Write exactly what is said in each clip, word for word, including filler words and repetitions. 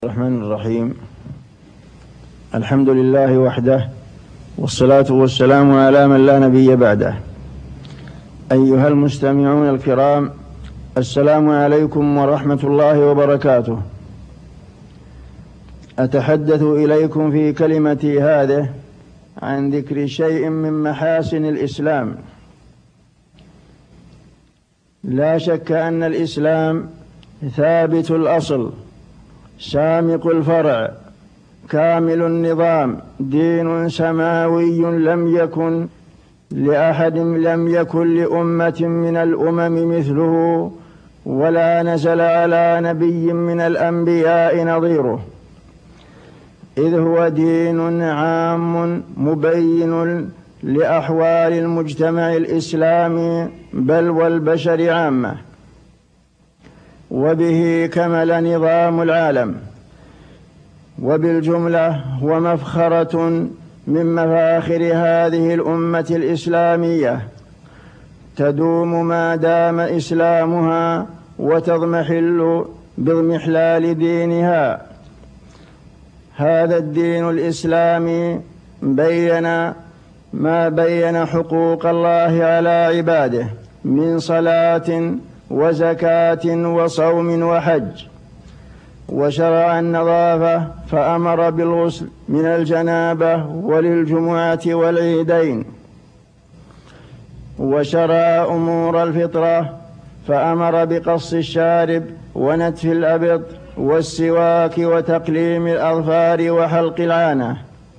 الرحمن الرحيم. الحمد لله وحده، والصلاة والسلام على من لا نبي بعده. أيها المستمعون الكرام، السلام عليكم ورحمة الله وبركاته. أتحدث إليكم في كلمتي هذه عن ذكر شيء من محاسن الإسلام. لا شك أن الإسلام ثابت الأصل، سامق الفرع، كامل النظام، دين سماوي لم يكن لأحد لم يكن لأمة من الأمم مثله، ولا نزل على نبي من الأنبياء نظيره، إذ هو دين عام مبين لأحوال المجتمع الإسلامي بل والبشر عامة، وبه كمل نظام العالم. وبالجملة هو مفخرة من مفاخر هذه الأمة الإسلامية، تدوم ما دام إسلامها وتضمحل باضمحلال دينها. هذا الدين الإسلامي بين ما بين حقوق الله على عباده من صلاة وزكاة وصوم وحج، وشرع النظافة فأمر بالغسل من الجنابة وللجمعة والعيدين، وشرع أمور الفطرة فأمر بقص الشارب ونتف الأبط والسواك وتقليم الأظفار وحلق العانة،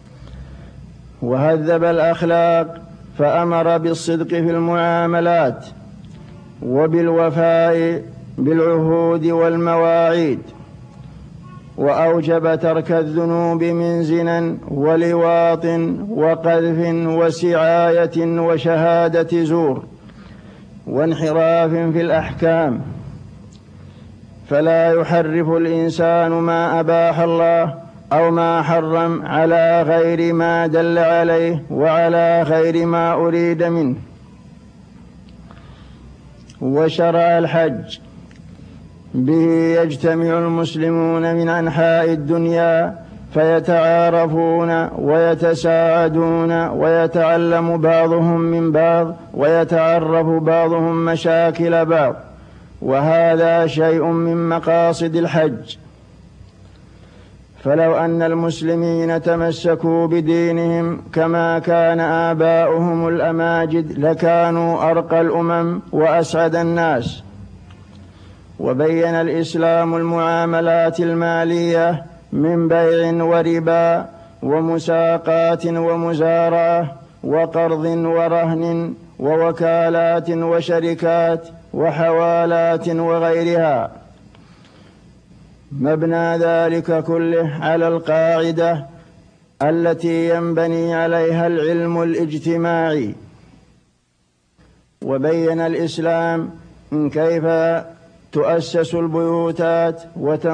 وهذب الأخلاق فأمر بالصدق في المعاملات وبالوفاء بالعهود والمواعيد، وأوجب ترك الذنوب من زنا ولواط وقذف وسعاية وشهادة زور وانحراف في الأحكام، فلا يحرف الإنسان ما أباح الله أو ما حرم على غير ما دل عليه وعلى غير ما أريد منه. وشرع الحج، به يجتمع المسلمون من أنحاء الدنيا فيتعارفون ويتساعدون ويتعلم بعضهم من بعض ويتعرف بعضهم مشاكل بعض، وهذا شيء من مقاصد الحج. فلو أن المسلمين تمسكوا بدينهم كما كان آباؤهم الأماجد لكانوا أرقى الأمم وأسعد الناس. وبين الإسلام المعاملات المالية من بيع وربا ومساقات ومزارعة وقرض ورهن ووكالات وشركات وحوالات وغيرها، مبنى ذلك كله على القاعدة التي ينبني عليها العلم الاجتماعي. وبين الإسلام كيف تؤسس البيوتات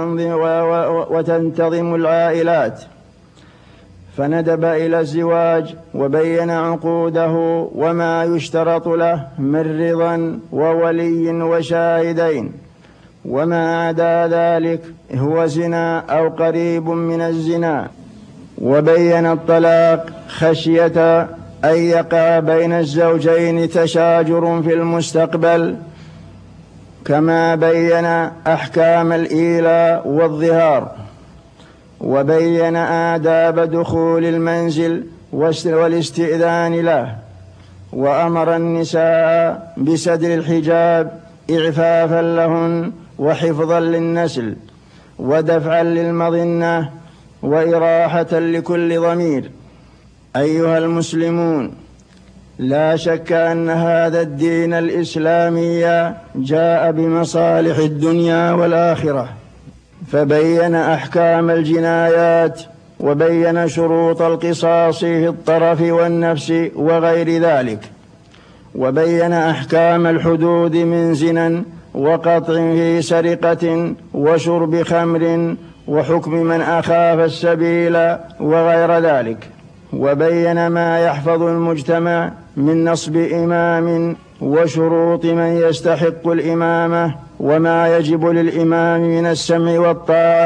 وتنتظم العائلات، فندب إلى الزواج وبين عقوده وما يشترط له من رضا وولي وشاهدين، وما عدا ذلك هو زنا أو قريب من الزنا. وبين الطلاق خشية أن يقع بين الزوجين تشاجر في المستقبل، كما بين أحكام الإيلاء والظهار. وبين آداب دخول المنزل والاستئذان له، وأمر النساء بسدل الحجاب إعفافا لهن وحفظا للنسل ودفعا للمظنة وإراحة لكل ضمير. أيها المسلمون، لا شك أن هذا الدين الإسلامي جاء بمصالح الدنيا والآخرة، فبين أحكام الجنايات وبين شروط القصاص في الطرف والنفس وغير ذلك، وبين أحكام الحدود من زنا وقطع في سرقة وشرب خمر وحكم من أخاف السبيل وغير ذلك، وبين ما يحفظ المجتمع من نصب إمام وشروط من يستحق الإمامة وما يجب للإمام من السمع والطاعة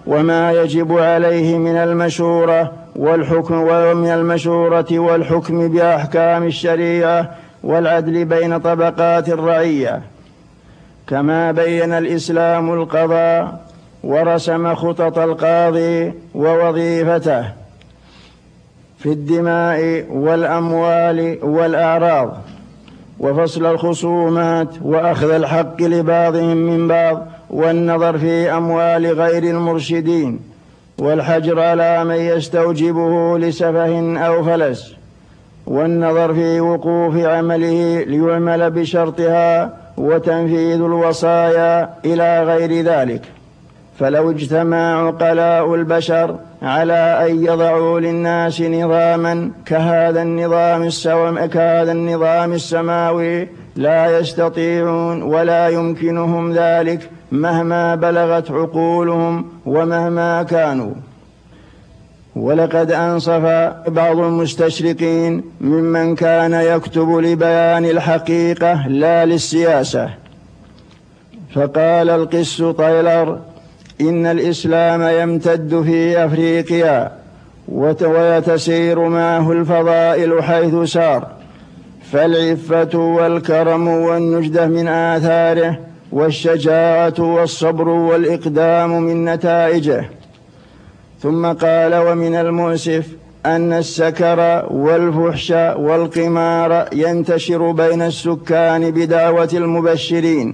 وما يجب عليه من المشورة والحكم ومن المشورة والحكم بأحكام الشريعة والعدل بين طبقات الرعية، كما بين الإسلام القضاء ورسم خطط القاضي ووظيفته في الدماء والأموال والأعراض، وفصل الخصومات وأخذ الحق لبعضهم من بعض، والنظر في أموال غير المرشدين، والحجر على من يستوجبه لسفه أو فلس، والنظر في وقوف عمله ليعمل بشرطها، وتنفيذ الوصايا إلى غير ذلك. فلو اجتمع عقلاء البشر على أن يضعوا للناس نظاما كهذا النظام السوم كهذا النظام السماوي لا يستطيعون ولا يمكنهم ذلك مهما بلغت عقولهم ومهما كانوا. ولقد أنصف بعض المستشرقين ممن كان يكتب لبيان الحقيقة لا للسياسة، فقال القس طيلر: إن الإسلام يمتد في أفريقيا ويتسير معه الفضائل حيث سار، فالعفة والكرم والنجدة من آثاره، والشجاعة والصبر والإقدام من نتائجه. ثم قال: ومن المؤسف أن السكر والفحش والقمار ينتشر بين السكان بدعوة المبشرين.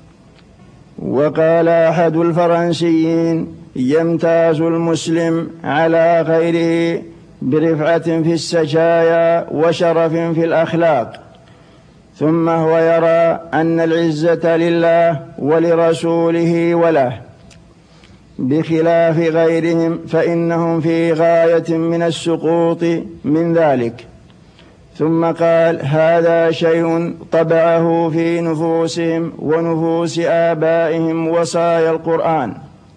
وقال أحد الفرنسيين: يمتاز المسلم على غيره برفعة في السجايا وشرف في الأخلاق، ثم هو يرى أن العزة لله ولرسوله وله، بخلاف غيرهم فإنهم في غاية من السقوط من ذلك. ثم قال: هذا شيء طبعه في نفوسهم ونفوس آبائهم وصايا القرآن.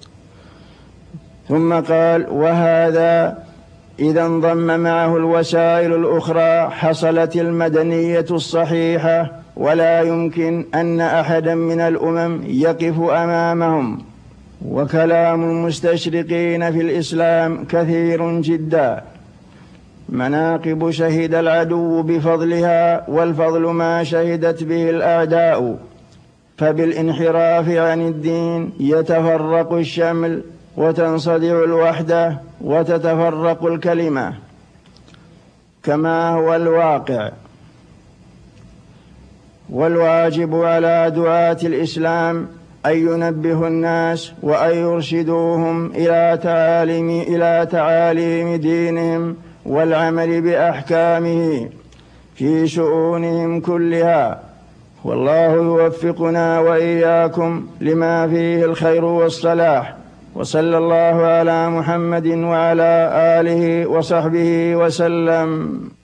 ثم قال: وهذا إذا انضم معه الوسائل الأخرى حصلت المدنية الصحيحة، ولا يمكن أن أحدا من الأمم يقف أمامهم. وكلام المستشرقين في الإسلام كثير جدا. مناقب شهد العدو بفضلها، والفضل ما شهدت به الأعداء، فبالانحراف عن الدين يتفرق الشمل وتنصدع الوحدة وتتفرق الكلمة كما هو الواقع. والواجب على دعاة الإسلام أن ينبهوا الناس وأن يرشدوهم إلى تعاليم إلى تعاليم دينهم والعمل بأحكامه في شؤونهم كلها. والله يوفقنا وإياكم لما فيه الخير والصلاح. وصلى الله على محمد وعلى آله وصحبه وسلم.